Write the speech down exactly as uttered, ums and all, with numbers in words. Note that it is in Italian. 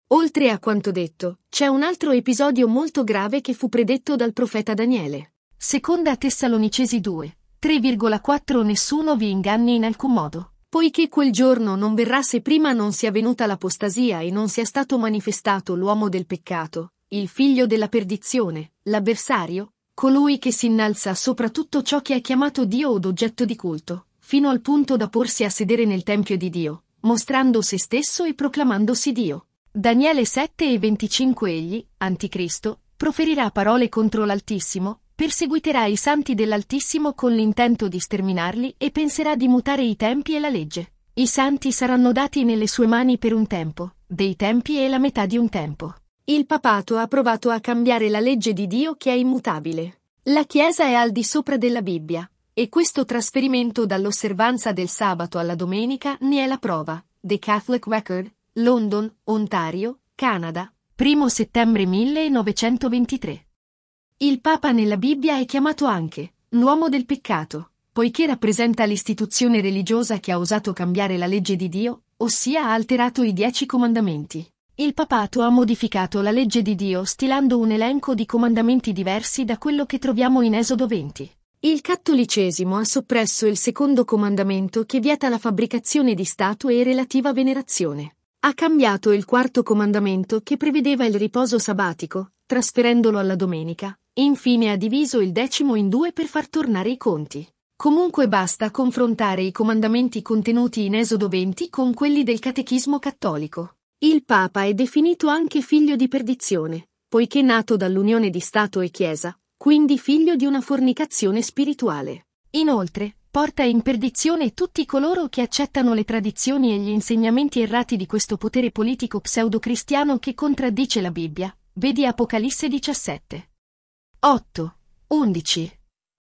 Oltre a quanto detto, c'è un altro episodio molto grave che fu predetto dal profeta Daniele. Seconda Tessalonicesi due, tre virgola quattro Nessuno vi inganni in alcun modo. Poiché quel giorno non verrà se prima non sia venuta l'apostasia e non sia stato manifestato l'uomo del peccato, il figlio della perdizione, l'avversario, colui che si innalza sopra tutto ciò che è chiamato Dio od oggetto di culto, fino al punto da porsi a sedere nel tempio di Dio, mostrando se stesso e proclamandosi Dio. Daniele sette e venticinque Egli, Anticristo, proferirà parole contro l'Altissimo, perseguiterà i santi dell'Altissimo con l'intento di sterminarli e penserà di mutare i tempi e la legge. I santi saranno dati nelle sue mani per un tempo, dei tempi e la metà di un tempo. Il papato ha provato a cambiare la legge di Dio che è immutabile. La Chiesa è al di sopra della Bibbia, e questo trasferimento dall'osservanza del sabato alla domenica ne è la prova. The Catholic Record, London, Ontario, Canada, primo settembre millenovecentoventitré. Il Papa nella Bibbia è chiamato anche l'uomo del peccato, poiché rappresenta l'istituzione religiosa che ha osato cambiare la legge di Dio, ossia ha alterato i dieci comandamenti. Il papato ha modificato la legge di Dio stilando un elenco di comandamenti diversi da quello che troviamo in Esodo venti. Il cattolicesimo ha soppresso il secondo comandamento che vieta la fabbricazione di statue e relativa venerazione. Ha cambiato il quarto comandamento che prevedeva il riposo sabbatico, trasferendolo alla domenica, e infine ha diviso il decimo in due per far tornare i conti. Comunque basta confrontare i comandamenti contenuti in Esodo venti con quelli del Catechismo cattolico. Il Papa è definito anche figlio di perdizione, poiché nato dall'unione di Stato e Chiesa, quindi figlio di una fornicazione spirituale. Inoltre, porta in perdizione tutti coloro che accettano le tradizioni e gli insegnamenti errati di questo potere politico pseudo-cristiano che contraddice la Bibbia. Vedi Apocalisse diciassette. otto, undici